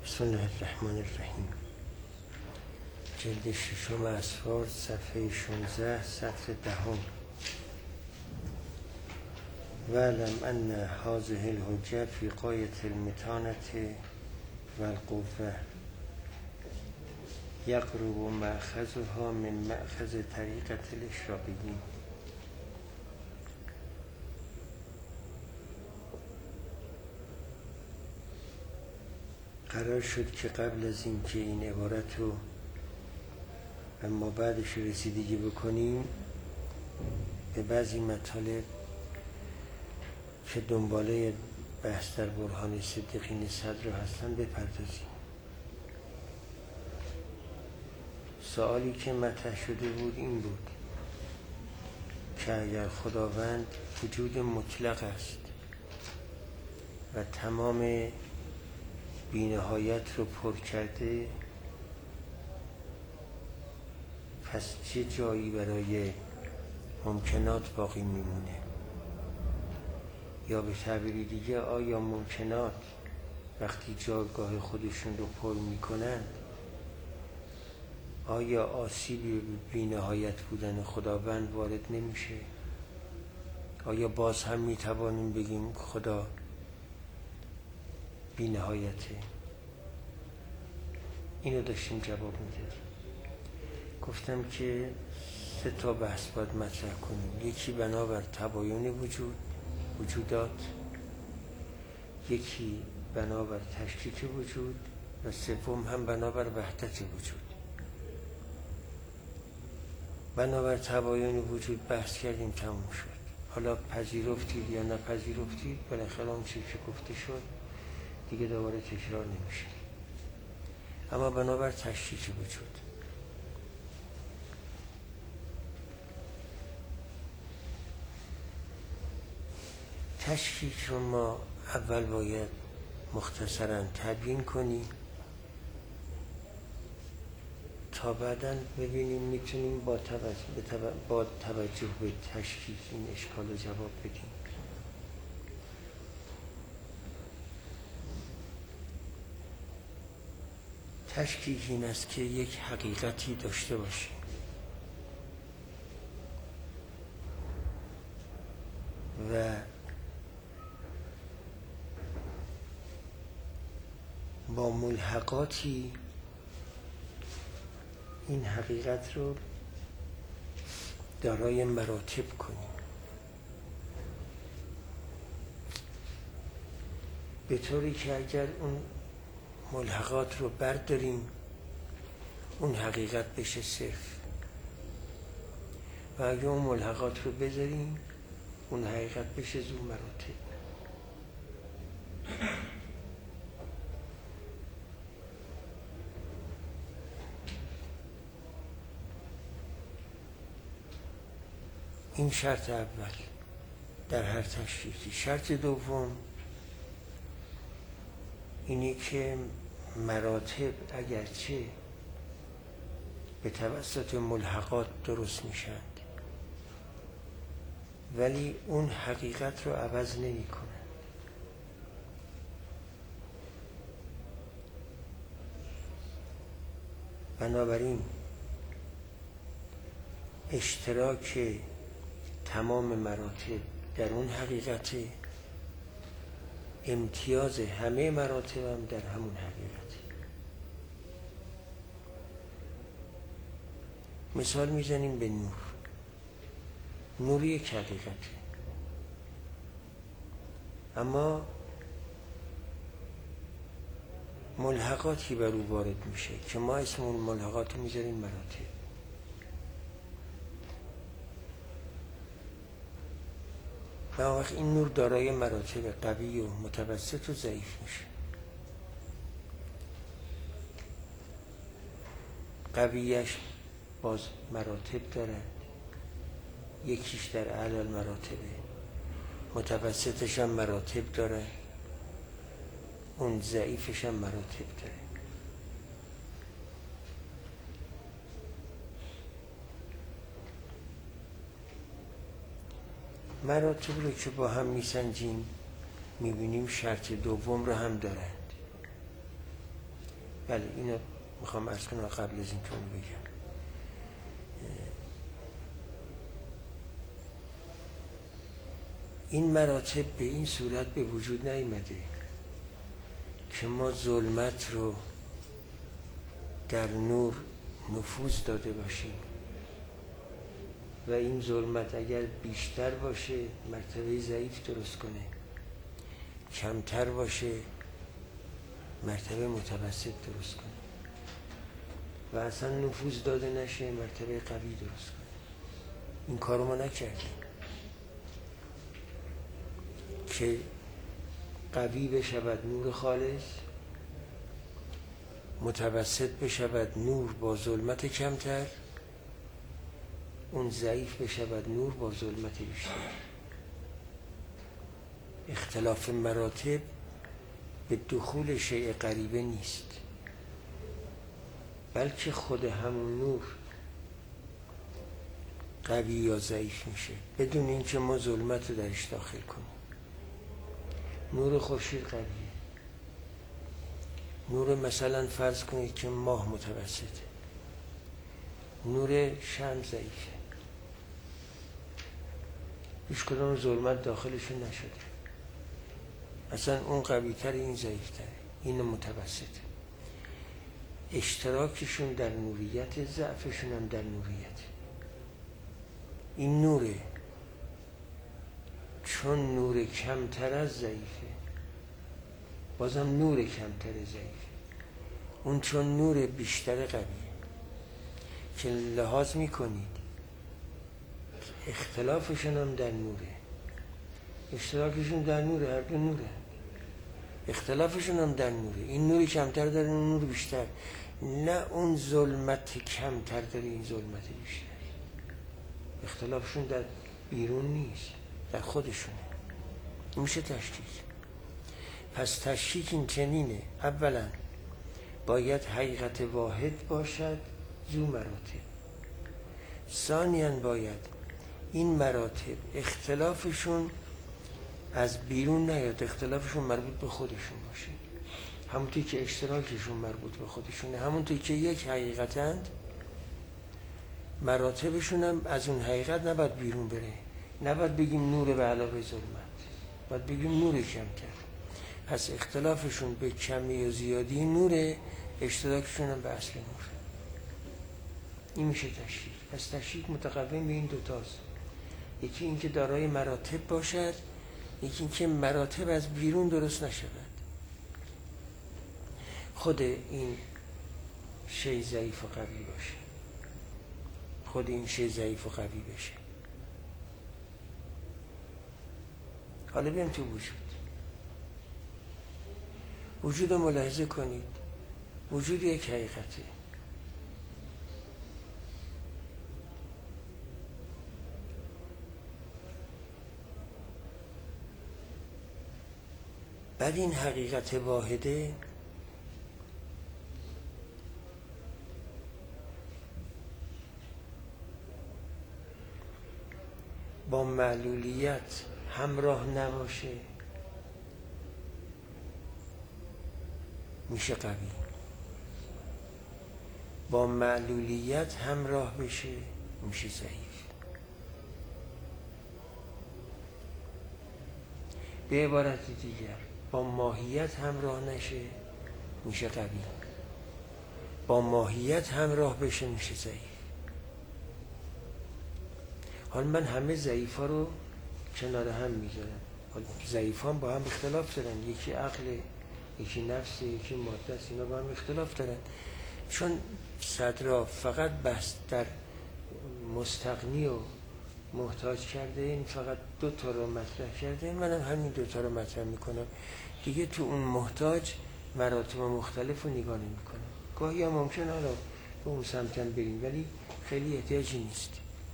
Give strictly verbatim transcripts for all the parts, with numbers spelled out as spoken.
بسم الله الرحمن الرحیم. جلد ششم اسفار، صفحه شانزده، سطر دهم. وَاعْلَمْ أَنَّ هَذِهِ الْحُجَّةَ فِي غَایَةِ الْمَتَانَةِ وَالْقُوَّةِ یقرب مأخذها من مأخذ طریقة الاشراقیین. قرار شد که قبل از این که این عبارت رو اما بعدش رسیدگی بکنیم به بعضی مطالب که دنباله بحث در برهان صدیقین صدر هستن بپردازیم. سوالی که مطرح شده بود این بود که اگر خداوند وجود مطلق است و تمام بی‌نهایت رو پر کرده، پس چه جایی برای ممکنات باقی میمونه؟ یا به تعبیری دیگه، آیا ممکنات وقتی جایگاه خودشون رو پر میکنن آیا آسیبی به بی‌نهایت بودن خداوند وارد نمیشه؟ آیا باز هم میتوانیم بگیم خدا بی‌نهایته؟ اینو داشتیم جواب میدادیم. گفتم که سه تا بحث باید مطرح کنیم. یکی بنابر تباین وجود وجودات، یکی بنابر تشکیک وجود و سوم هم بنابر وحدت وجود. بنابر تباین وجود بحث کردیم، تموم شد. حالا پذیرفتید یا نپذیرفتید، بالاخره اون چیزی که گفته شد دیگه دوباره تکرار نمیشه. اما بنابر تشکیک وجود، تشکیک رو ما اول باید مختصراً تبیین کنیم تا بعداً ببینیم میتونیم با توجه, با توجه به تشکیک این اشکال رو جواب بدیم. تشکیک این است که یک حقیقتی داشته باشیم و با ملحقاتی این حقیقت رو دارای مراتب کنیم، به طوری که اگر اون ملحقات رو برداریم اون حقیقت بشه صرف، و اگر اون ملحقات رو بذاریم اون حقیقت بشه ذو مراتب. این شرط اول در هر تشکیکی. شرط دوم اینی که مراتب اگرچه به توسط ملحقات درست میشند ولی اون حقیقت رو عوض نمی کنند. بنابراین اشتراک تمام مراتب در اون حقیقت، امتیاز همه مراتب هم در همون حقیقت. مثال میزنیم به نور. نور یک حقیقته، اما ملحقاتی بر او وارد میشه که ما اسم اون ملحقات رو میذاریم مراتب. و وقت این نور دارای مراتب قوی و متوسط و ضعیف میشه. قویش باز مراتب داره، یکیش در اعلی المراتبه، متوسطش هم مراتب داره، اون ضعیفش هم مراتب داره. مراتب رو که با هم میسنجیم میبینیم شرط دوم رو هم دارند. بله اینو میخوام عرض کنم قبل از این که اون بگم. این مراتب به این صورت به وجود نیامده که ما ظلمت رو در نور نفوذ داده باشیم و این ظلمت اگر بیشتر باشه مرتبه ضعیف درست کنه، کمتر باشه مرتبه متوسط درست کنه و اصلا نفوذ داده نشه مرتبه قوی درست کنه. این کارو ما نکردیم که قوی بشود نور خالص، متوسط بشود نور با ظلمت کمتر، اون ضعیف بشود نور با ظلمت بیشتر. اختلاف مراتب به دخول شیء غریبه نیست، بلکه خود همون نور قوی یا ضعیف میشه بدون اینکه ما ظلمت رو درش داخل کنیم. نور خورشید قویه، نور مثلا فرض کنید که ماه متوسطه، نور شمس ضعیفه، هیچ کدام ظلمت داخلشون نشده، اصلا اون قوی تر این ضعیف تره، این متوسطه. اشتراکشون در نوریت، ضعفشون هم در نوریت. این نوره چون نور کمتر از ضعیفه، بازم نور کمتر ضعیفه، اون چون نور بیشتر قویه که لحاظ میکنید اختلافشون هم در نوره، اشتراکشون در نوره، هر دو نوره، اختلافشون هم در نوره. این نوری کمتر داره اون نور بیشتر، نه اون ظلمت کمتر داره این ظلمت بیشتر. اختلافشون در بیرون نیست، در خودشونه. میشه تشکیک. پس تشکیک این چنینه: اولا باید حقیقت واحد باشد ذو مراتب، ثانیاً باید این مراتب اختلافشون از بیرون نیاد، اختلافشون مربوط به خودشون باشه، همونطوری که اشتراکشون مربوط به خودشونه، همونطوری که یک حقیقتند مراتبشون هم از اون حقیقت نباید بیرون بره. نباید بگیم نور به علاوه ظلمت، باید بگیم نور کمتر. پس اختلافشون به کمی و زیادی نوره، اشتراکشون هم به اصل نور. این میشه تشکیک. پس تشکیک متقوم به این دوتاست: یکی اینکه دارای مراتب باشد، یکی اینکه مراتب از بیرون درست نشود، خود این شی ضعیف و قوی باشه، خود این شی ضعیف و قوی بشه. حالا بیام تو وجود. وجود رو ملاحظه کنید. وجود یک حقیقته. بعد این حقیقت واحده با معلولیت همراه نباشه میشه قوی، با معلولیت همراه بشه میشه ضعیف. به عبارت دیگر با ماهیت همراه نشه میشه قوی، با ماهیت همراه بشه میشه ضعیف. حالا من همه ضعیف ها رو کنار هم میذارم. ضعیف ها با هم اختلاف دارن، یکی عقل، یکی نفس، یکی ماده است، اینا با هم اختلاف دارن. چون صدرا فقط بحث در مستغنی و محتاج کرده، این فقط دو تا رو مطرح کرده، منم همین دو تا رو مطرح میکنم دیگه. تو اون محتاج مراتب مختلف رو نگاه نمی کنم. گاهی هم ممکنه حالا به اون سمتن بریم ولی خیلی احتیاجی نیست.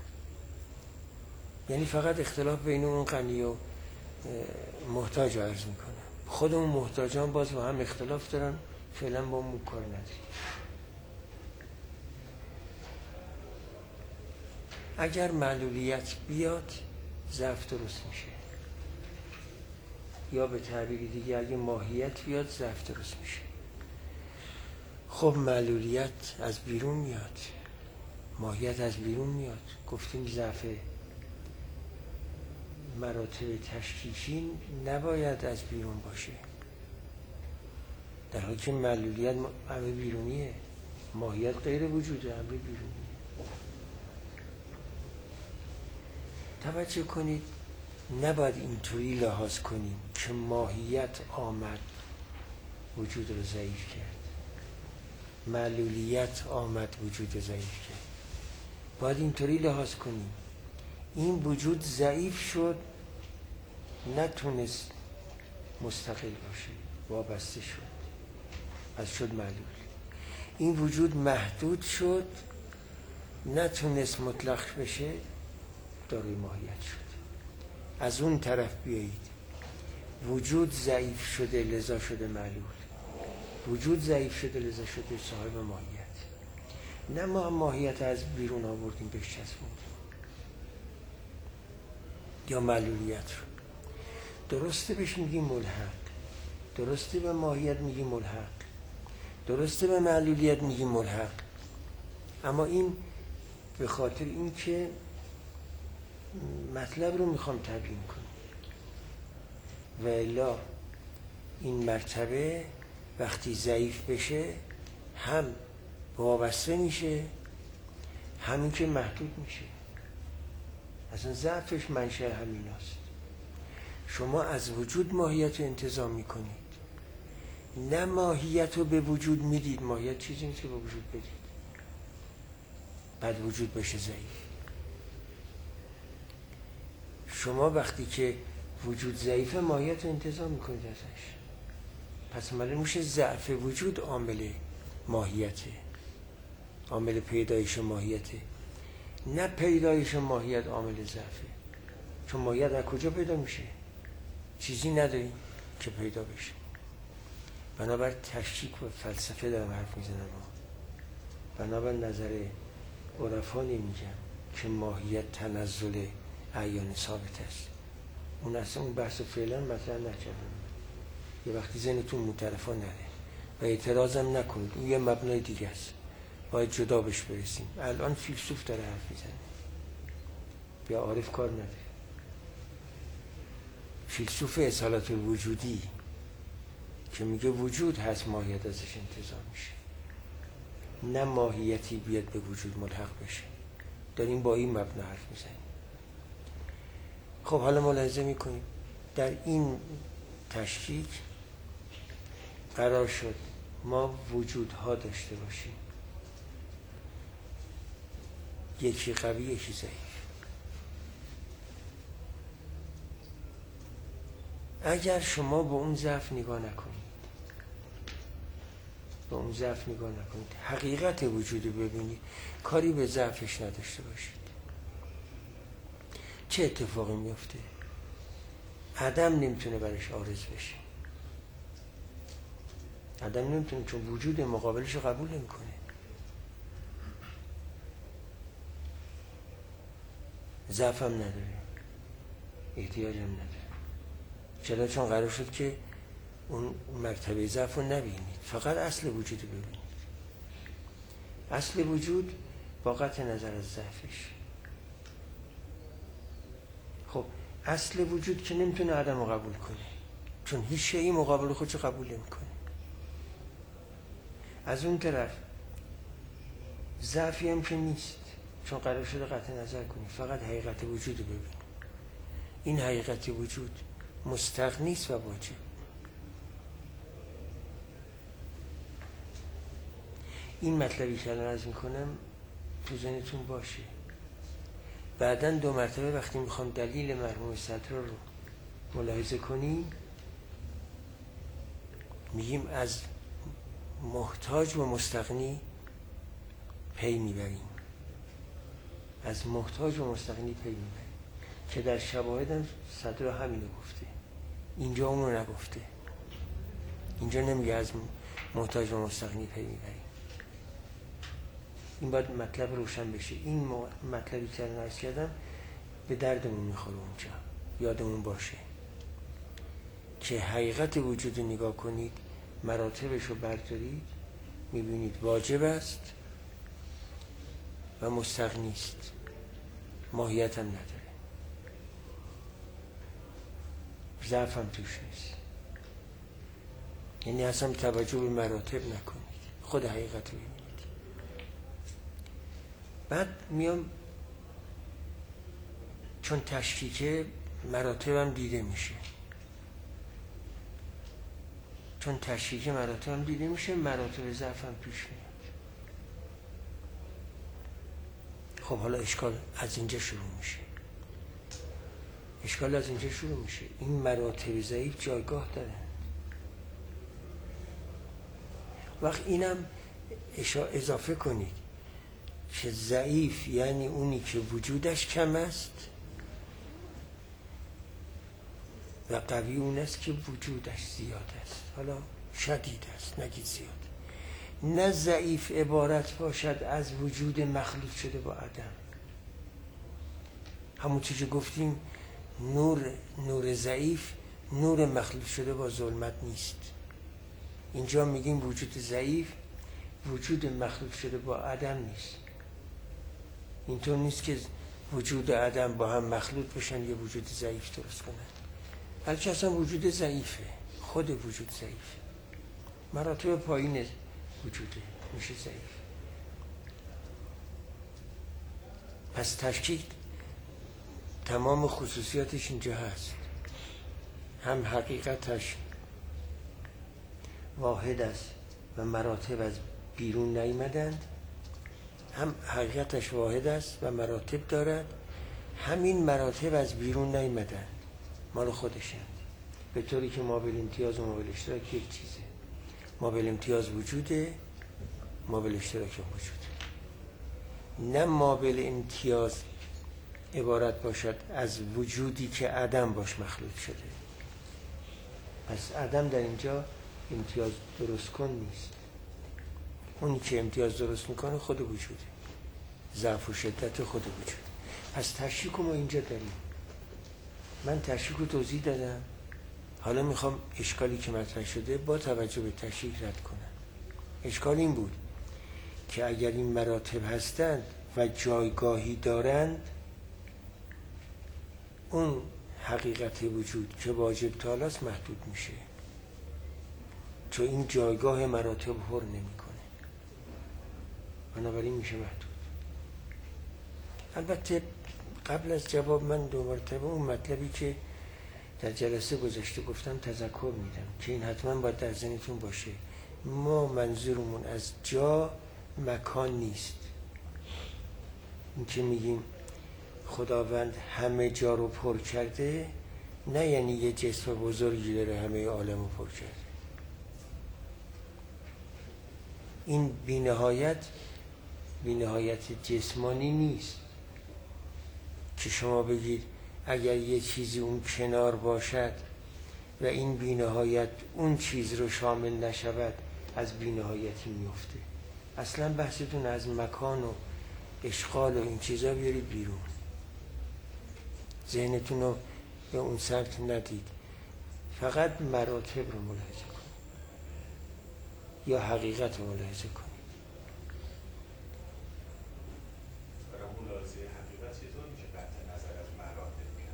یعنی فقط اختلاف بین اون غنی و محتاج رو عرض میکنم. خود اون محتاجان باز با هم اختلاف دارن، فعلا با اون کار نداریم. اگر معلولیت بیاد ضعف درست میشه، یا به تعبیر دیگه اگه ماهیت بیاد ضعف درست میشه. خب معلولیت از بیرون میاد، ماهیت از بیرون میاد. گفتیم ضعف مراتب تشکیکی نباید از بیرون باشه، در حالی که معلولیت امر بیرونیه، ماهیت غیر وجوده، امر بیرونیه. توجه کنید، نباید اینطوری لحاظ کنیم که ماهیت آمد وجود رو ضعیف کرد، معلولیت آمد وجود رو ضعیف کرد. باید اینطوری لحاظ کنیم این وجود ضعیف شد، نتونست مستقل باشه، وابسته شد، پس شد معلول. این وجود محدود شد، نتونست مطلق بشه، داروی ماهیت شد. از اون طرف بیایید، وجود ضعیف شده لذا شده معلول، وجود ضعیف شده لذا شده صاحب ماهیت. نه ما ماهیت از بیرون آوردیم بهش چسبوندیم یا معلولیت رو. درسته بهش میگیم ملحق، درسته به ماهیت میگیم ملحق، درسته به معلولیت میگیم ملحق، اما این به خاطر این که مطلب رو میخوام تبیین کنم و الا این مرتبه وقتی ضعیف بشه هم وابسته میشه، همین که محدود میشه. اصلا ضعفش منشأ همین است. شما از وجود ماهیت رو انتزاع میکنید، نه ماهیت رو به وجود میدید. ماهیت چیزی نیست که به وجود بدید بعد وجود بشه ضعیف. شما وقتی که وجود ضعیفه ماهیت رو انتزاع میکنید ازش، پس معلوم میشه ضعف وجود عامل ماهیته، عامل پیدایش ماهیته، نه پیدایش ماهیت عامل ضعفه. چون ماهیت از کجا پیدا میشه؟ چیزی نداریم که پیدا بشه. بنابر تشکیک و فلسفه دارم حرف میزنم، بنابر نظر عرفا نمیگم که ماهیت تنزل اعیان ثابت است. اون اصلا اون بحث فعلا مطرح نکردم. یه وقتی ذهنتون مترفا نره و اعتراضم نکنید، اون یه مبنای دیگه است، باید جدا بهش برسیم. الان فیلسوف داره حرف میزنه، بیا عارف کار نداره. فیلسوف اصالت الوجودی که میگه وجود هست، ماهیت ازش انتزاع میشه، نه ماهیتی بیاد به وجود ملحق بشه. داریم با این مبنا حرف میزنیم. خب حالا ملاحظه میکنیم در این تشکیک قرار شد ما وجودها داشته باشیم، یکی قوی یکی ضعیف. اگر شما به اون ضعف نگاه نکنید، به اون ضعف نگاه نکنید، حقیقت وجود رو ببینید، کاری به ضعفش نداشته باشید، چه اتفاقی میفته؟ عدم نمیتونه برش عارض بشه. عدم نمیتونه، چون وجود مقابلش رو قبول نمیکنه. ضعف هم نداره، احتیاج هم نداره. چرا؟ چون قرار شد که اون مرتبه ضعف رو نبینید، فقط اصل وجود رو ببینید. اصل وجود با قطع نظر از ضعفش. خب اصل وجود که نمیتونه عدم رو قبول کنه، چون هیچ شیئی مقابل خودشو قبول نمیکنه. از اون طرف ضعفی هم که نیست، چون قرار شده قطع نظر کنی، فقط حقیقت وجود رو ببین. این حقیقت وجود مستغنی است و واجب. این مطلبی که الان عرض میکنم تو ذهنتون باشه. بعداً دو مرتبه وقتی میخوام دلیل مرحوم صدرا رو ملاحظه کنیم، میگیم از محتاج و مستغنی پی میبریم، از محتاج و مستغنی پی میبریم، که در شواهد هم صدرا همینو گفته، اینجا اونو نگفته. اینجا نمیگه از محتاج و مستغنی پی میبریم. این باید مطلب روشن بشه. این مطلبی که الان عرض کردم به دردمون میخوره اونجا، یادمون باشه که حقیقت وجود رو نگاه کنید، مراتبش رو بردارید، میبینید واجب است و مستغنی است، ماهیت هم نداره، ضعف هم توش نیست. یعنی اصلا توجه به مراتب نکنید، خود حقیقت رو ببینید. بعد میام چون تشکیک مراتب هم دیده میشه، چون تشکیک مراتب هم دیده میشه، مراتب ضعف هم پیش میاد. خب حالا اشکال از اینجا شروع میشه، اشکال از اینجا شروع میشه. این مراتب ضعیف جایگاه داره. وقت اینم اضافه کنید که ضعیف یعنی اونی که وجودش کم است و قوی اون است که وجودش زیاد است. حالا شدید است، نگید زیاد. نه ضعیف عبارت باشد از وجود مخلوط شده با عدم. همون چیزی گفتیم نور نور ضعیف نور مخلوط شده با ظلمت نیست. اینجا میگیم وجود ضعیف وجود مخلوط شده با عدم نیست. اینطور نیست که وجود و عدم با هم مخلوط بشن یه وجود ضعیف درست کنن، بلکه اصلا وجود ضعیفه، خود وجود ضعیفه، مراتب پایین وجوده میشه ضعیف. پس تشکیک تمام خصوصیاتش اینجا هست. هم حقیقتش واحد است و مراتب از بیرون نیامدند، هم حقیقتش واحد است و مراتب دارد، همین مراتب از بیرون نیامدند، مال خودشند. به طوری که مابل امتیاز و مابل اشتراک یک چیزه. مابل امتیاز وجوده، مابل اشتراک هم وجوده. نه مابل امتیاز عبارت باشد از وجودی که عدم باش مخلوط شده. پس عدم در اینجا امتیاز درست کن نیست. اونی که امتیاز درست میکنه خود وجوده، ضعف و شدت خود وجود. پس تشکیک رو ما اینجا داریم. من تشکیک رو توضیح دادم، حالا میخوام اشکالی که مطرح شده با توجه به تشکیک رد کنم. اشکال این بود که اگر این مراتب هستند و جایگاهی دارند، اون حقیقت وجود که واجب تعالی است محدود میشه، چون این جایگاه مراتب پر نمیکنه، بنابراین میشه محدود. البته قبل از جواب من دو مرتبه اون مطلبی که در جلسه گذشته گفتم تذکر میدم که این حتما باید در ذهنتون باشه. ما منظورمون از جا مکان نیست. این که میگیم خداوند همه جا رو پر کرده، نه یعنی یه جسم بزرگی داره همه عالم رو پر کرده. این بی‌نهایت بی‌نهایت جسمانی نیست که شما بگید اگر یه چیزی اون کنار باشد و این بی‌نهایت اون چیز رو شامل نشود از بی‌نهایتی میفته. اصلا بحثتون از مکان و اشغال و این چیزا بیارید بیرون، ذهنتون رو به اون سمت ندید. فقط مراتب رو ملاحظه کنید یا حقیقت رو ملاحظه کنید. برای ملاحظه حقیقت چطور میشه قطع نظر از مراتب کرد؟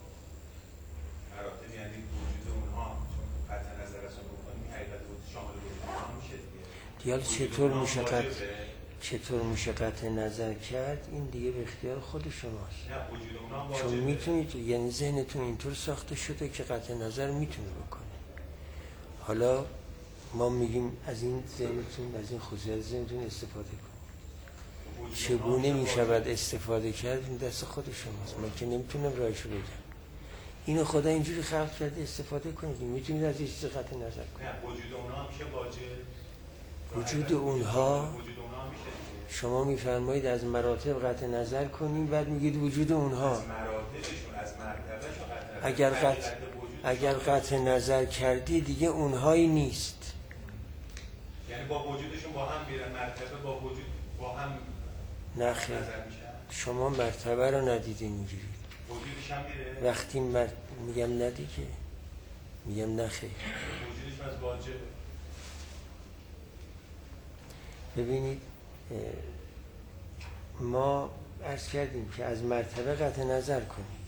مراتب یعنی وجود اونها، چون قطع نظر از اون بکنیم حقیقت وجود شامل وجود اونها میشه دیگه. دیال چطور میشه قطع چطور میشه قطع نظر کرد؟ این دیگه به اختیار خود شماست. نه وجود اونها واجبه. چون میتونید، یعنی ذهنتون اینطور ساخته شده که قطع نظر میتونه بکنه. حالا ما میگیم از این ذهنتون، از این خصوصیت ذهنتون استفاده کنید. چگونه میشود استفاده کرد این دست خود شماست. من که نمیتونم راهشو بگم. اینو خدا اینجوری خلق کرده، استفاده کنید. میتونید از این چیز قطع نظر کنید. نه وجود اونها میشه واجب. وجود اونها شما میفرمایید از مراتب قطع نظر کنیم، بعد میگید وجود اونها. از مراتبشون، از مرتبهشون قطع نظر. اگر قطع اگر قطع نظر کردی دیگه اونهایی نیست. یعنی با وجودشون با هم میرن، مرتبه با وجود با هم نه خیر، شما مرتبه رو ندیدین میگیرید. وجودش هم میره. وقتی مر... میگم ندیگه، میگم نه خیر. وجودش از واجب. ببینید ما عرض کردیم که از مرتبه قطع نظر کنید،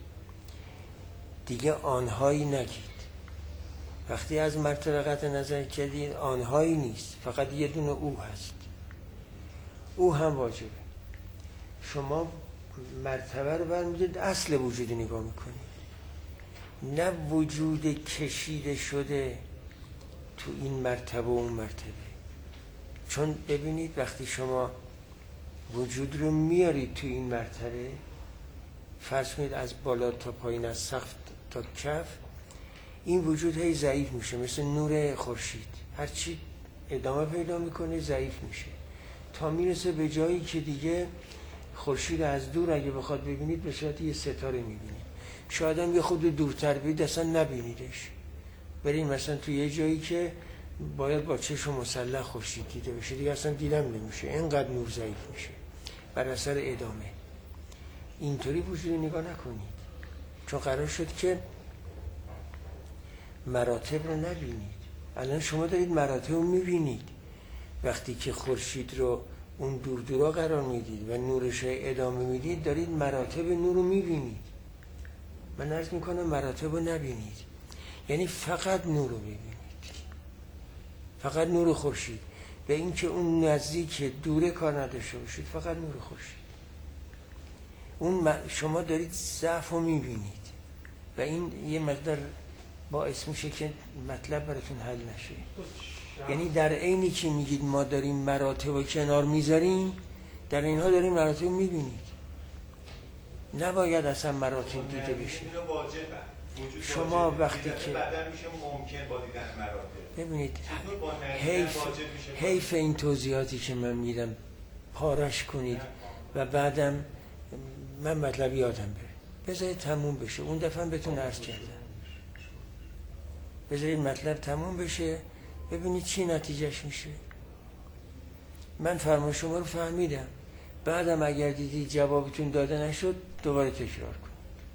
دیگه آنهایی نگید. وقتی از مرتبه قطع نظر کردید آنهایی نیست، فقط یه دونه او هست، او هم واجبه. شما مرتبه رو برمی‌دارید اصل وجود نگاه میکنید، نه وجود کشیده شده تو این مرتبه و اون مرتبه. چون ببینید وقتی شما وجود رو میارید تو این مرتبه، فرض کنید از بالا تا پایین، از سقف تا کف، این وجود هی ضعیف میشه، مثل نور خورشید، هرچی ادامه پیدا میکنه ضعیف میشه تا میرسه به جایی که دیگه خورشید از دور اگه بخواد ببینید به صورت یه ستاره میبینید. شاید هم یه خود دورتر بید اصلا نبینیدش، بریم مثلا تو یه جایی که باید با چشم مسلح خورشید دیده بشه، دیگه اصلا دیدم نمیشه، اینقدر نور ضعیف میشه بر اثر ادامه. اینطوری وجود نگاه نکنید، چون قرار شد که مراتب رو نبینید. الان شما دارید مراتب رو میبینید، وقتی که خورشید رو اون دور دورا قرار میدید و نورش ادامه میدید دارید مراتب نور رو میبینید. من عرض میکنم مراتب رو نبینید، یعنی فقط نور رو ببینید، فقط نور خورشید. به این که اون نزدیک دوره کار نداشته باشید، فقط نور خورشید. اون شما دارید ضعف رو میبینید و این یه مقدار باعث میشه که مطلب براتون حل نشه. یعنی در عینی که میگید ما داریم مراتب رو کنار میذاریم، در اینها داریم مراتب میبینید. نباید اصلا مراتب دیده بشه. شما وقتی که بعداً میشه ممکن با دیدن مراتب. ببینید حیف حیف این توضیحاتی که من میدم پارش کنید و بعدم من مطلب یادم بره. بذارید تموم بشه، اون دفعه بهتون عرض کردم. بذارید مطلب تموم بشه ببینید چی نتیجهش میشه. من فرمان شما رو فهمیدم، بعدم اگر دیدید جوابتون داده نشد دوباره تکرار کنید.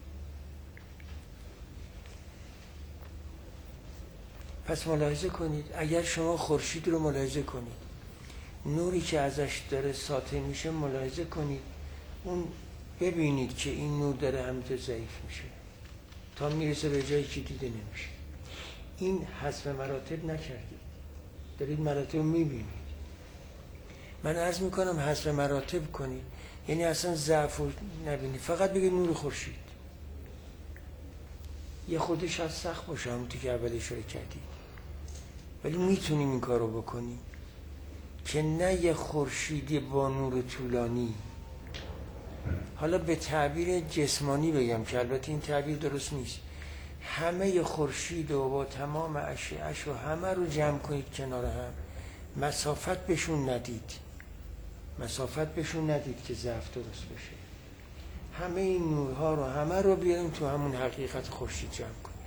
پس ملاحظه کنید، اگر شما خورشید رو ملاحظه کنید، نوری که ازش داره ساطع میشه ملاحظه کنید، اون ببینید که این نور داره همینطور ضعیف میشه تا میرسه به جایی که دیده نمیشه. این حسب مراتب نکردید، دارید مراتب میبینید. من عرض میکنم حسب مراتب کنید، یعنی اصلا ضعف رو نبینید، فقط بگید نور خورشید. یه خودش از سخت باشه همونطور که اول اشاره کردید، ولی میتونیم این کار رو بکنیم که نه یه خورشید با نور طولانی، حالا به تعبیر جسمانی بگم که البته این تعبیر درست نیست، همه خورشید و با تمام اشعه‌اش و همه رو جمع کنید کنار هم، مسافت بهشون ندید، مسافت بهشون ندید که ضعف درست بشه. همه این نورها رو همه رو بیاریم تو همون حقیقت خورشید جمع کنید.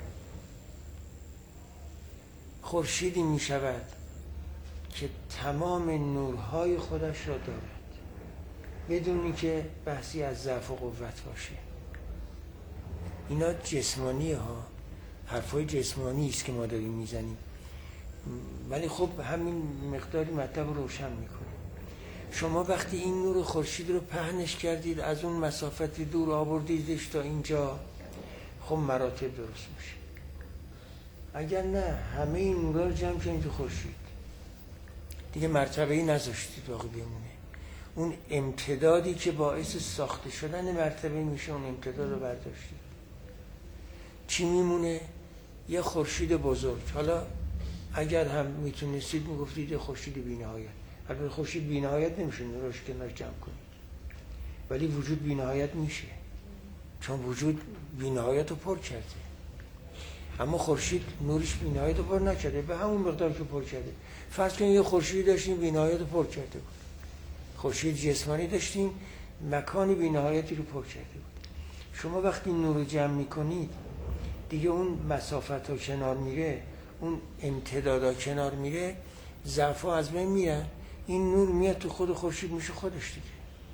خورشیدی می شود که تمام نورهای خودش را دارد بدونی که بحثی از ضعف و قوت باشه. اینا جسمانیه ها، حرفای جسمانی است که ما داریم میزنیم، ولی خب همین مقداری مطلب رو روشن میکنه. شما وقتی این نور خورشید رو پهنش کردید، از اون مسافت دور آوردیدش تا اینجا، خب مراتب درست میشه. اگر نه همه این نورا رو جمع کنید تو خورشید، دیگه مرتبه‌ای نذاشتید باقی بمونه. اون امتدادی که باعث ساخته شدن مرتبه میشه، اون امتداد رو برداشتید، چی میمونه؟ یه خورشید بزرگ. حالا اگر هم میتونستید میگفتید یه خورشید بی‌نهایت، البته خورشید بی‌نهایت نمیشه، نورش کنار جمع کنید، ولی وجود بی‌نهایت میشه، چون وجود بی‌نهایت رو پر کرده. اما خورشید نورش بی‌نهایت رو پر نکرده، به همون مقدار که پر کرده. فرض کنید یه خورشید داشتیم بی‌نهایت رو پر کرده بود، خورشید جسمانی داشتیم مکان بی‌نهایتی رو پر کرده بود. شما وقتی نور رو جمع میکنید دیگه اون مسافت ها کنار میره، اون امتدادا کنار میره، ضعف ها از بین میرن، این نور میاد تو خود خورشید میشه خودش دیگه.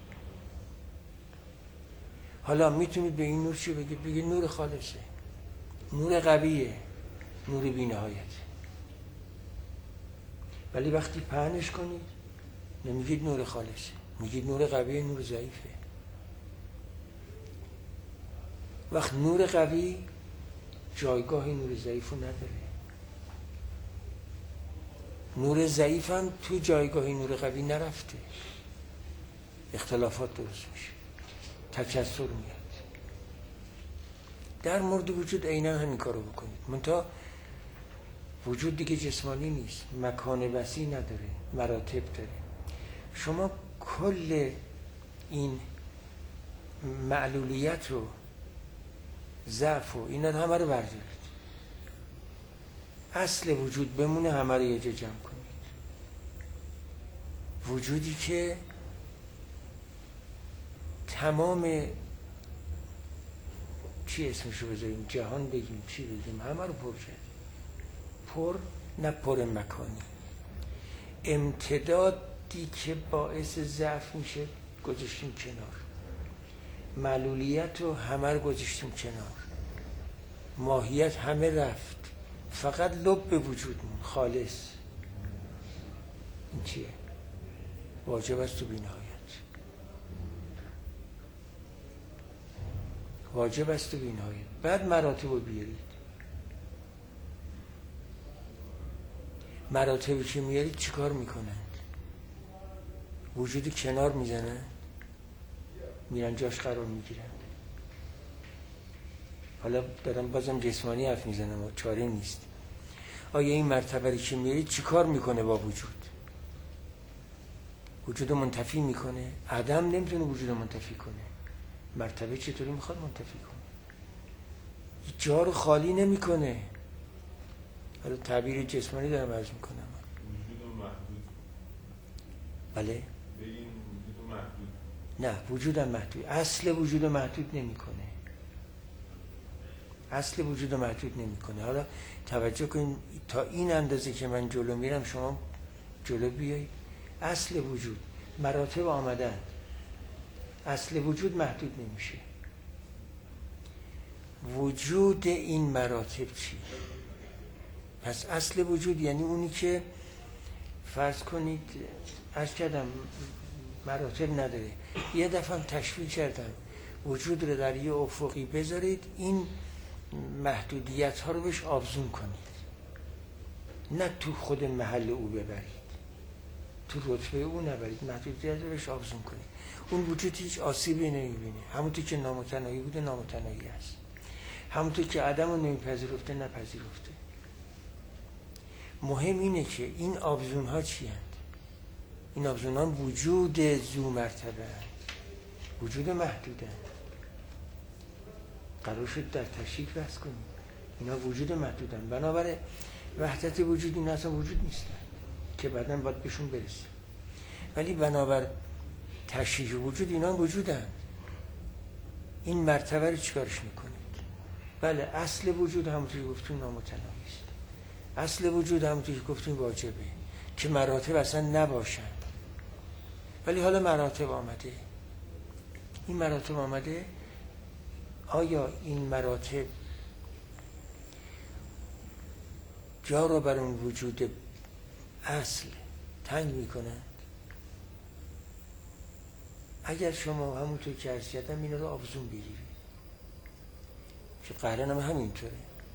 حالا میتونید به این نور چی بگید؟ بگید نور خالصه، نور قویه، نور بی‌نهایت. ولی وقتی پهنش کنید نمیگید نور خالصه، میگید نور قوی، نور ضعیفه. وقت نور قوی جایگاهی نور ضعیف رو نداره. نور ضعیف هم تو جایگاهی نور قوی نرفته، اختلافات درست میشه، تکثر میاد. در مورد وجود عیناً همین کارو بکنید. منتها وجود دیگه جسمانی نیست، مکان وسیع نداره، مراتب داره. شما کل این معلولیت و ضعف و اینا همه رو بردارید، اصل وجود بمونه، همه رو یه جا جمع کنید. وجودی که تمام چی اسمشو بذاریم، جهان بگیم، چی بگیم، همه رو پر کرد. پر نه پر مکانی، امتدادی که باعث ضعف میشه گذاشتیم کنار، معلولیت رو همه رو گذاشتیم کنار، ماهیت همه رفت، فقط لب به وجودمون خالص. این چیه؟ واجب است تو بینهایت، واجب است تو بینهایت. بعد مراتب رو بیارید. مراتبی که میارید چی کار میکنند؟ وجود کنار میزنن، میرن جاش قرار میگیرن. حالا دارم بازم جسمانی حرف میزنم و چاره نیست. آیا این مرتبه که میارید چی کار میکنه با وجود؟ وجود منتفی میکنه؟ عدم نمیتونه وجود منتفی کنه. مرتبه چطوری میخواد منتفی کنه؟ جا رو خالی نمیکنه. حالا تعبیر جسمانی دارم عرض میکنم. وجود محدود. بله؟ بگیم وجود محدود. نه، وجودم محدود. اصل وجود محدود نمیکنه. اصل وجود محدود نمیکنه. حالا توجه کنید، تا این اندازه که من جلو میرم شما جلو بیایید. اصل وجود، مراتب آمدن، اصل وجود محدود نمیشه. وجود این مراتب چی؟ پس اصل وجود یعنی اونی که فرض کنید عرض کردم مراتب نداره. یه دفعه تشبیه کردم وجود رو در یه افقی بذارید، این محدودیت ها رو بهش آویزون کنید، نه تو خود محل او ببرید، تو رتبه او نبرید، محدودیت رو بهش آویزون کنید. اون وجود هیچ آسیبی نمیبینه، همونطور که نامتناهی بوده نامتناهی است، همونطور که عدم رو نمیپذیرفته نپذیرفته. مهم اینه که این آویزون ها چی هست؟ این آویزون ها وجود ذو مرتبه هست، وجود محدود هست. قرار شد در تشریح بحث کنیم. اینا وجود محدود هست، بنابراین وحدت وجود این اصلا وجود نیستن که بعداً باید بهشون برسیم. ولی بنابر تشریح وجود اینا وجود هست. این مرتبه رو چیکارش میکنید؟ بله، اصل وجود همونطور که گفتیم نامتناهی است. اصل وجود همونطور که گفتیم واجبه که مراتب اصلا نباشن. ولی حالا مراتب آمده، این مراتب آمده، آیا این مراتب جا رو بر اون وجود اصل تنگ میکنند؟ اگر شما همونطور که عرض کردم اینا رو آویزون بگیرید که قرآن هم همینطوره،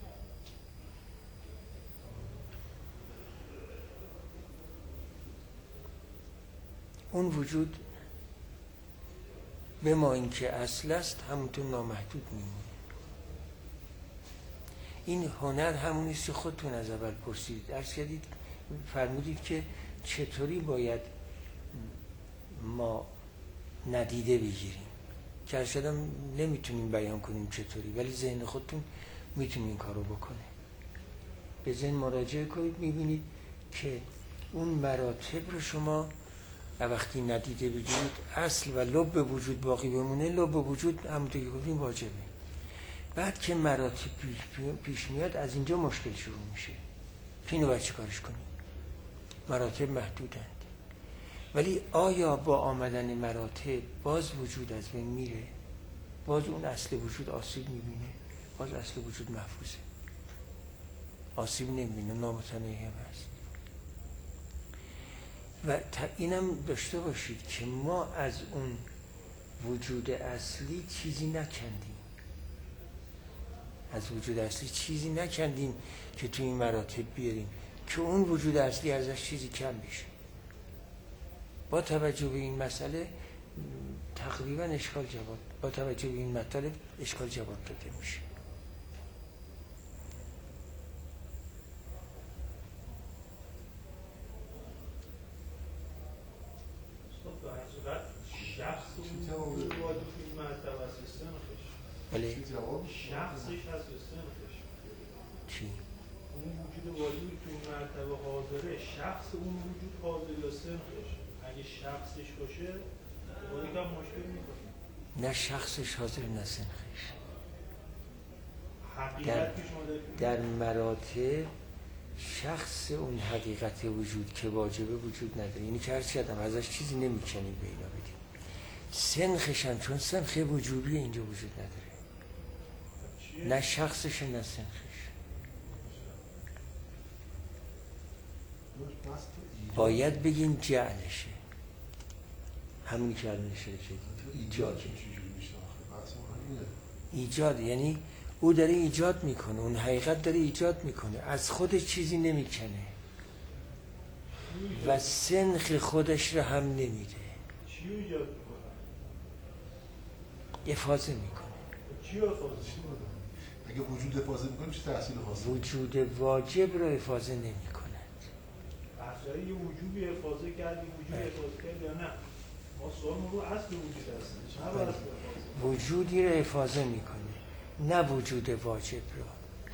اون وجود به ما این که اصل است همونطور نامحدود میمونه. این هنر همونیست که خودتون از اول پرسیدید، عرض کردید فرمودید که چطوری باید ما ندیده بگیریم، که عرض کردم نمیتونیم بیان کنیم چطوری، ولی ذهن خودتون میتونید این کارو بکنه. به ذهن مراجعه کنید، میبینید که اون مراتب رو شما وقتی ندیده بگیرید، اصل و لب وجود باقی بمونه. لب وجود همونطور که گفتیم واجبه. بعد که مراتب پیش میاد از اینجا مشکل شروع میشه که اینو باید چی کارش کنیم؟ مراتب محدودند، ولی آیا با آمدن مراتب باز وجود از بین میره؟ باز اون اصل وجود آسیب میبینه؟ باز اصل وجود محفوظه، آسیب نمیبینه، نامتناهی هم هست. و اینم داشته باشید که ما از اون وجود اصلی چیزی نکندیم، از وجود اصلی چیزی نکندیم که تو این مراتب بیاریم که اون وجود اصلی ازش چیزی کم بشه. با توجه به این مسئله تقریبا اشکال جواب، با توجه به این مطالب اشکال جواب داده میشه. بله. شخصش هست و سنخش چی؟ اون وجود واجبی که اون مرتبه حاضره، شخص اون وجود حاضر یا سنخش؟ اگه شخصش باشه باید هم مشکل میکنه. نه شخصش حاضر نه سنخش. حقیقت که شما در, در مراتب شخص اون حقیقت وجود که واجبه وجود نداره، یعنی که هر چی آدم ازش چیزی نمیکنیم به اینا بدیم. سنخش هم چون سنخ وجوبی اینجا وجود نداره، نه شخصش نه سنخش. باید بگیم جعلشه، همونی که الان اشاره شد ایجاد. ایجاد یعنی او داره ایجاد میکنه، اون حقیقت داره ایجاد میکنه، از خودش چیزی نمیکنه و سنخ خودش رو هم نمیده. چی ایجاد میکنه؟ افاضه میکنه. چی افاضه؟ اگه وجود افاضه میکنه چه تحصیل خاصه؟ وجود واجب رو افاضه نمی کند. اصلا یه وجودی افاضه کردی، وجودی افاضه کردی یا نه؟ ما سوال رو اصل وجود هستیم، نه بر اصل افاضه. وجودی رو افاضه میکنه، نه وجود واجب رو.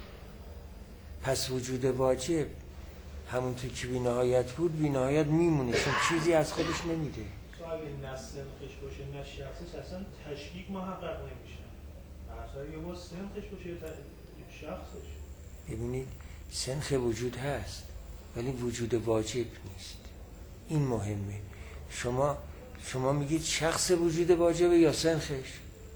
پس وجود واجب همونطور که بی نهایت بود بی نهایت میمونه، چون چیزی از خودش نمیده. تو اگه نه سنخش باشه نه شخصش اصلا تشکیک محقق نمیشه. اصلا یه با سنخش باشه شخصش. ببینید سنخ وجود هست ولی وجود واجب نیست. این مهمه. شما شما میگید شخص وجود واجبه یا سنخش؟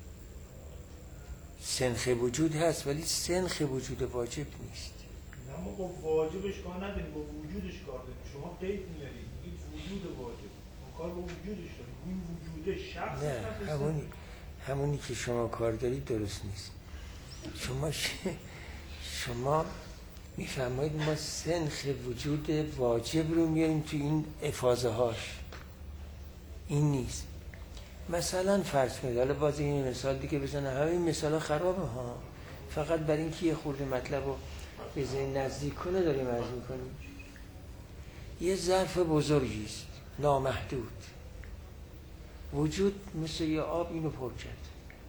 سنخ وجود هست ولی سنخ وجود واجب نیست. نه ما با واجبش کار نداریم، با وجودش کار داریم. شما قید میارید این وجود واجب، ما کار با وجودش داریم. این وجود شخص نه همونی همونی که شما کار دارید درست نیست. شما ش... شما میفرمایید ما سنخ وجود واجب رو میاریم تو این افاضه هاش. این نیست. مثلا فرض کنید، حالا باز این مثال دیگه بزنه، همه این مثال ها خرابه ها، فقط برای اینکه یه خورده مطلب رو به ذهن نزدیک کنه داریم عرض میکنیم. یه ظرف بزرگی است نامحدود، وجود مثل یه آب اینو پر کرد،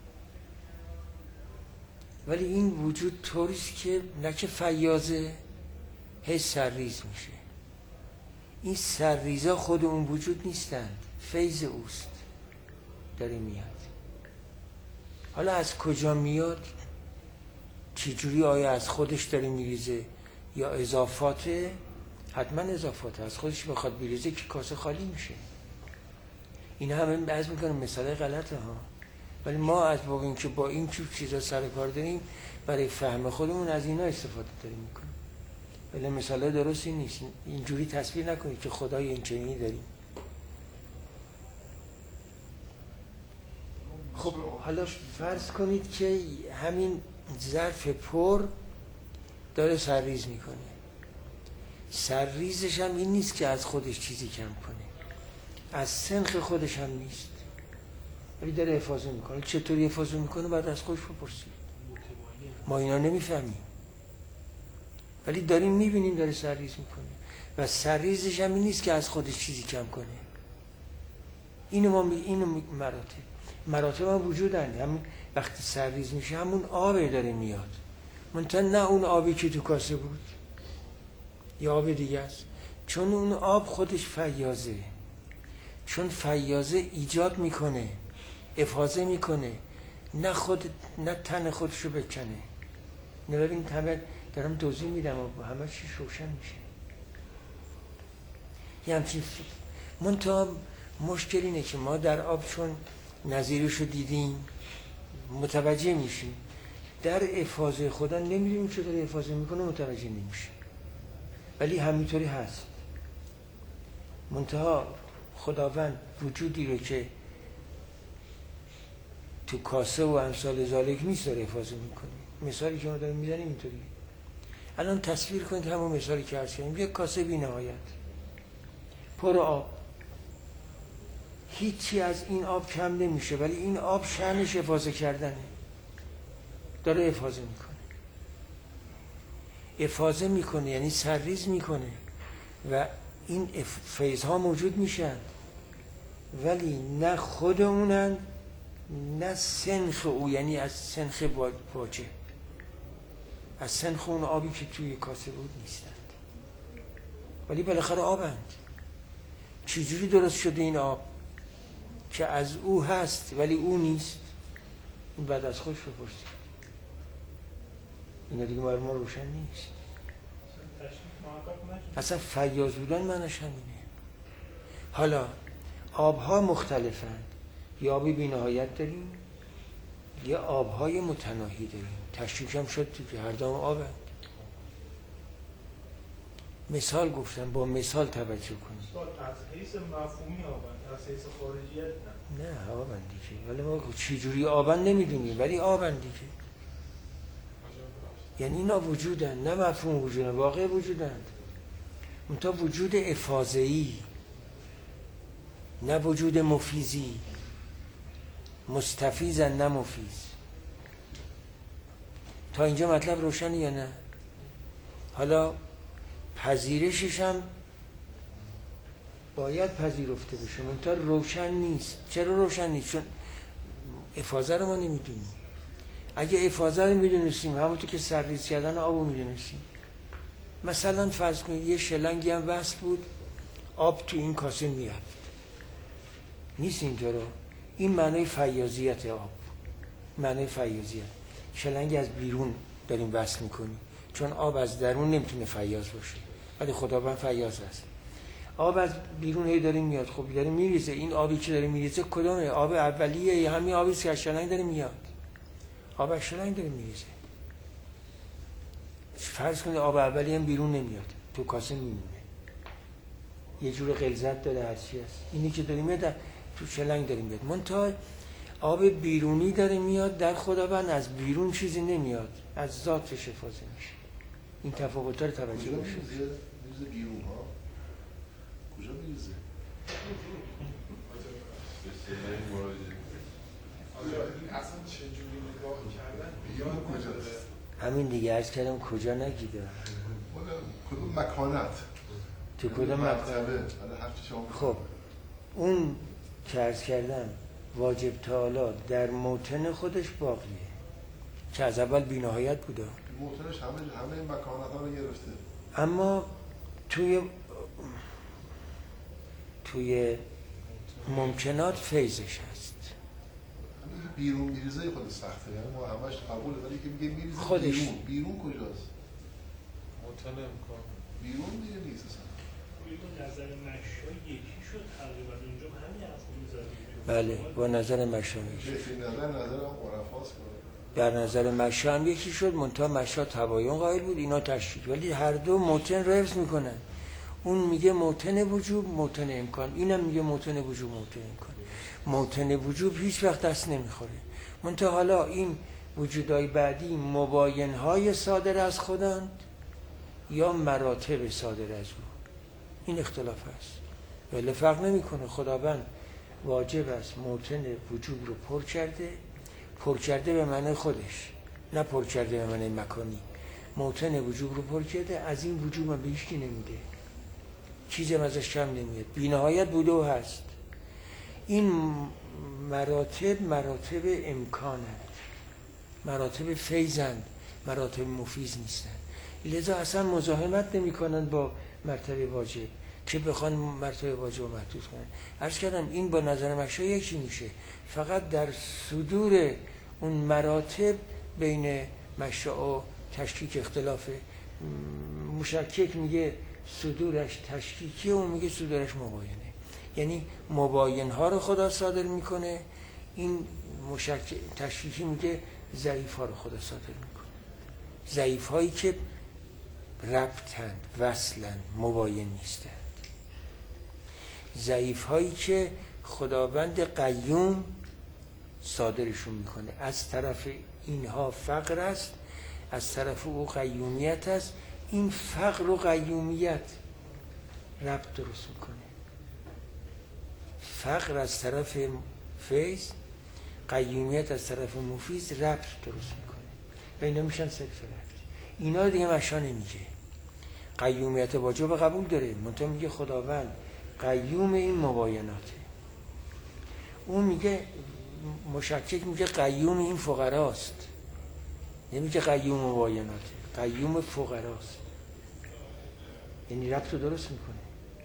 ولی این وجود طوریست که نه که فیاضه، هی سرریز میشه. این سرریزا خود اون وجود نیستند، فیض اوست داره میاد. حالا از کجا میاد؟ چجوری؟ آیا از خودش داره میریزه یا اضافاته؟ حتما اضافاته. از خودش بخواد بریزه که کاسه خالی میشه. این همه بعض میکنم مثال غلطه ها، ولی ما از واقع این که با این چیزا سر کار داریم برای فهم خودمون از اینا استفاده داریم میکنیم، ولی مثال درستی نیست. اینجوری تصویر نکنید که خدای این چنینی داریم. خب حالا فرض کنید که همین ظرف پر داره سرریز میکنه. سرریزش هم این نیست که از خودش چیزی کم کنه، از سنخ خودش هم نیست، ولی داره افاضه میکنه. چطوری افاضه میکنه بعد از خودش بپرسید، ما اینا نمیفهمیم، ولی داریم میبینیم داره سرریز میکنه و سرریزش هم این نیست که از خودش چیزی کم کنه. اینو ما می... اینو می... مراتب مراتب هم وجود دارن. همین وقتی سرریز میشه همون آبه داره میاد، منتها نه اون آبی که تو کاسه بود یا آب دیگه است، چون اون آب خودش فیاضه، چون فیاضه ایجاد میکنه، افاضه میکنه، نه خود نه تن خودشو بکنه. نبرین همه دارم توضیح میدم و همه چیز روشن میشه. یه همچین منتها مشکل اینه که ما در آب چون نظیرشو دیدیم متوجه میشیم، در افاضه خدا نمیدونیم چه داره افاضه میکنه، متوجه نمیشه، ولی همینطوری هست. منتها خداوند وجودی رو که تو کاسه و امثال ذالک نیست داره حفاظت میکنه. مثالی که ما داریم میزنیم اینطوریه. الان تصویر کنید همون مثالی که عرض کردیم، یک کاسه بی نهایت پر آب، هیچی از این آب کم نمیشه، ولی این آب شأنش حفاظت کردنه، داره حفاظت میکنه. حفاظت میکنه یعنی سرریز میکنه و این فیضها موجود میشن، ولی نه خود اونن نه سنخ او، یعنی از سنخ واجه، از سنخ اون آبی که توی کاسه بود نیستند، ولی بالاخره آبند. چجوری درست شده این آب که از او هست ولی او نیست؟ این بعد از خودش بپرسید، اینا دیگه برای ما روشن نیست. اصلا فیاض بودن معناش همینه. حالا آبها مختلفند، یا آبی بی نهایت داریم یا آبهای متناهی داریم. تشریف هم شد تو که هر دام آبند. مثال گفتم، با مثال توجه کنیم. از حیث مفهومی آبند، از حیث خارجیت نه. نه آبند دیگه، ولی ما چی جوری آبند نمیدونیم، ولی آبند دیگه. یعنی اینا وجودن، نه مفهوم وجودن، واقع وجودند. منتها وجود افاضه‌ای، نه وجود مفیزی. مستفیزن نه مفیز. تا اینجا مطلب روشنه یا نه؟ حالا پذیرشش هم باید پذیرفته بشه، منتها روشن نیست. چرا روشن نیست؟ چون افاضه رو ما نمیدونیم. اگه افاضه رو میدونستیم، همونطور که سرریز کردن آب رو میدونستیم، مثلا فرض کنید یه شلنگی هم وصل بود، آب تو این کاسه میاد، نیست اینطوره. این معنای فیاضیت آب، معنای فیاضیت. شلنگ از بیرون داریم وصل میکنیم، چون آب از درون نمیتونه فیاض باشه، ولی خداوند فیاض است. آب از بیرون هی داره میاد، خب داره میریزه. این آبی که داره میریزه کدومه؟ آب اولیه یا همین آبی که از شلنگ داره میاد؟ آب از شلنگ داره میریزه. فرض کنید آب اولیه هم بیرون نمیاد، تو کاسه میمونه، یه جور غلظت داره، هرچی هست. اینی که داره میاد تو شلنگ داره میاد. منتها آب بیرونی داره میاد، در خداوند از بیرون چیزی نمیاد، از ذاتش حفاظت میشه. این تفاوت‌ها رو توجه بشه. میریزه بیرون ها؟ کجا میریزه؟ اصلا چجوری نگاه کردن بیاد کجاست؟ همین دیگه عرض کردم کجا نگیده. کدوم مکانت؟ تو کدوم مکانت؟ خب اون که عرض کردم واجب تعالی در موطن خودش باقیه که از اول بی نهایت بوده. موطنش همه همه این مکانت ها رو گرفته، اما توی توی ممکنات فیضش هست. بیرون میریزه خود سخته، یعنی ما همش قبوله، ولی که میگه میریزه خودش. بیرون بیرون کجاست؟ موطن امکان بیرون دیگه نیست اصلا. با نظر مشای یکی شد تقریبا اونجا همین حرف می‌زدید. بله با نظر مشا به نظر نظر هم عرفاست کنه. در نظر مشا هم یکی شد، منتها مشا تباین قائل بود، اینا تشریک، ولی هر دو موطن رو حفظ میکنن. اون میگه موطن وجوب، موطن امکان، اینم میگه موطن وجوب، موطن امکان. موطن وجوب هیچ وقت دست نمیخوره. منتها حالا این وجودای بعدی مباینهای صادر از خودند یا مراتب صادر از او، این اختلاف هست. ولی فرق نمیکنه. خداوند واجب است موطن وجوب رو پر کرده، پر کرده به معنی خودش، نه پر کرده به معنی مکانی. موطن وجوب رو پر کرده، از این وجوب هم به هیچکی نمیده، چیزی هم ازش کم نمیاد، بی نهایت بوده و هست. این مراتب مراتب امکانند، مراتب فیضند، مراتب مفیز نیستند. لذا اصلا مزاحمت نمی کنند با مرتبه واجب که بخوان مرتبه واجب رو محدود کنند. عرض کردم این با نظر مشای یکی میشه، فقط در صدور اون مراتب بین مشا و تشکیک اختلافه. مشکک میگه صدورش تشکیکی، اون میگه صدورش مباینه. یعنی مباین ها رو خدا صادر میکنه، این مشکک تشکیکی میگه ضعیف ها رو خدا صادر میکنه. ضعیف هایی که ربطند، وصلند، مباین نیستند. ضعیف هایی که خداوند قیوم صادرشون میکنه. از طرف اینها فقر است، از طرف او قیومیت است. این فقر و قیومیت ربط درست میکنه. فقر از طرف فیض، قیومیت از طرف مفیض ربط درست میکنه و اینا میشن صرف ربط. اینا دیگه مشا نمیگه. قیومیت واجب قبول داره، منتها میگه خداوند قیوم این مبایناته. اون میگه مشکک میگه قیوم این فقراست، نمیگه قیوم مبایناته، قیوم فقراست. یعنی ربط رو درست میکنه،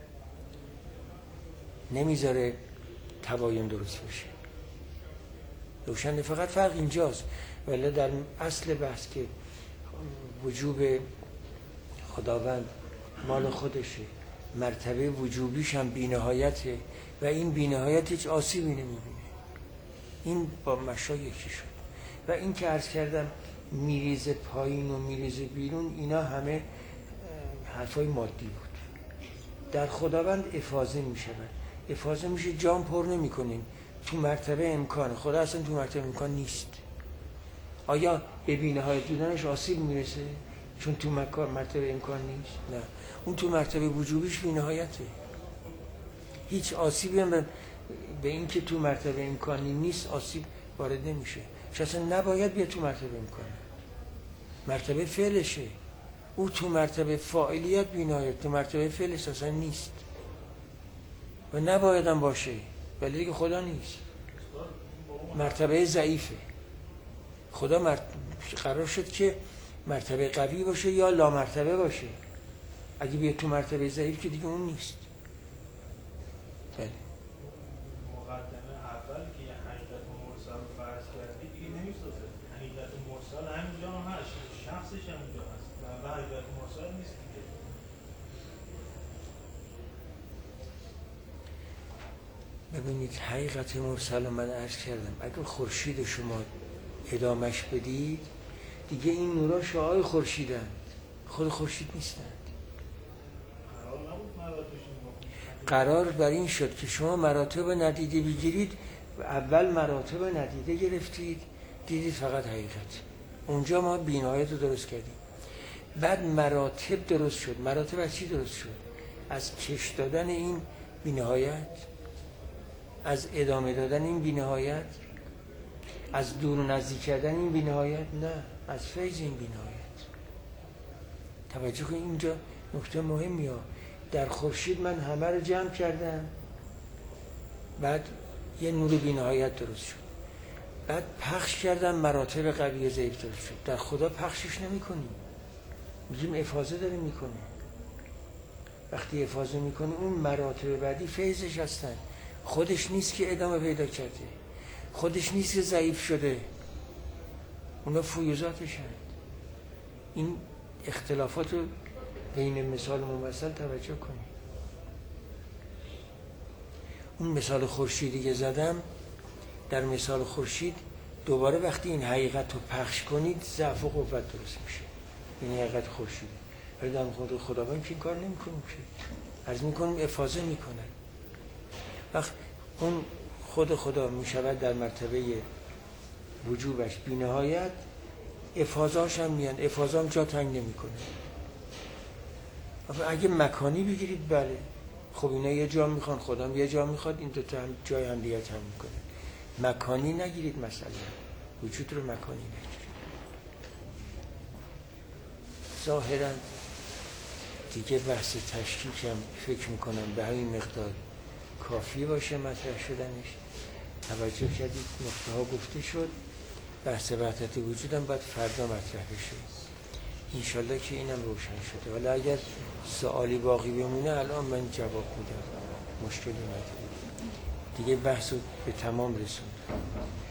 نمیذاره تباین درست بشه. روشن. فقط فرق اینجاست. ولی در اصل بحث که وجوب خداوند مال خودشه، مرتبه وجوبیش هم بی‌نهایته و این بی‌نهایت هیچ آسیبی نمیبینه. این با مشا یکی شد. و این که عرض کردم میریزه پایین و میریزه بیرون، اینا همه حرفای مادی بود. در خداوند افاضه میشه. افاضه میشه، جام پر نمی کنیم تو مرتبه امکان. خدا اصلا تو مرتبه امکان نیست. آیا به بی‌نهایت بودنش آسیب میرسه چون تو مکان مرتبه امکان نیست؟ نه، اون تو مرتبه وجوبیش بی‌نهایته. هیچ آسیبی هم به این که تو مرتبه امکانی نیست آسیب وارد نمیشه. چون اصلا نباید بیاد تو مرتبه امکانی، مرتبه فعلشه. او تو مرتبه فاعلیت بی‌نهایت، تو مرتبه فعلش اصلا نیست و نباید هم باشه. ولی دیگه خدا نیست، مرتبه ضعیفه. خدا مرت... قرار شد که مرتبه قوی باشه یا لا مرتبه باشه. اگه بیاد تو مرتبه ضعیف که دیگه اون نیست. بله. مقدمه اول که یه حقیقت مرسل رو فرض کردی دیگه نمیسازه. حقیقت مرسل همینجا هم هست، شخصش همینجا هست و حقیقت مرسل نیست دیگه. ببینید حقیقت مرسل رو من عرض کردم، اگر خورشید شما ادامش بدید دیگه این نورا شعاع خورشیدند، خود خورشید نیستند. قرار نبود مراتبشون قرار بر این شد که شما مراتب ندیده بگیرید. اول مراتب ندیده گرفتید، دیدید فقط حقیقت. اونجا ما بی‌نهایت رو درست کردیم. بعد مراتب درست شد. مراتب از چی درست شد؟ از کش دادن این بی‌نهایت، از ادامه دادن این بی‌نهایت، از دور و نزدیک کردن این بی‌نهایت. نه، از فیض این بی‌نهایت. توجه کنید اینجا نکته مهمی ها. در خورشید من همه رو جمع کردم، بعد یه نور بی‌نهایت درست شد. بعد پخش کردم، مراتب قوی و ضعیف درست شد. در خدا پخشش نمی کنیم، میگیم افاضه داره میکنه. وقتی افاضه میکنه اون مراتب بعدی فیضش هستن. خودش نیست که ادامه پیدا کرده، خودش نیست که ضعیف شده، اونا فیوزاتشن. این اختلافات رو بین مثال و ممثل توجه کنید. اون مثال خورشیدی که زدم، در مثال خورشید دوباره وقتی این حقیقت رو پخش کنید ضعف و قوت درست میشه. این حقیقت خورشیده. ولی در خود خداوند که این کار نمی کنیم که عرض میکنیم افاضه میکنن. وقت اون خود خدا میشود در مرتبه وجوبش بی نهایت، افاضاش هم میان، افاضا هم جا تنگ نمی کنه. اگه مکانی بگیرید بله، خب اینا یه جا میخوان، خدا هم یه جا میخواد، این دوتا هم جای هم دیگه هم میکنه. مکانی نگیرید، مثلا وجود رو مکانی نگیرید. ظاهرا دیگه بحث تشکیک هم فکر میکنم به همین مقدار کافی باشه مطرح شدنش. توجه کردید نقطه ها گفته شد. بحث وحدت وجود هم باید فردا مطرح بشه انشالله که اینم روشن شده. ولی اگر سوالی باقی بمونه الان من جواب میدم، مشکلی نداره. دیگه بحث رو به تمام رسوندم.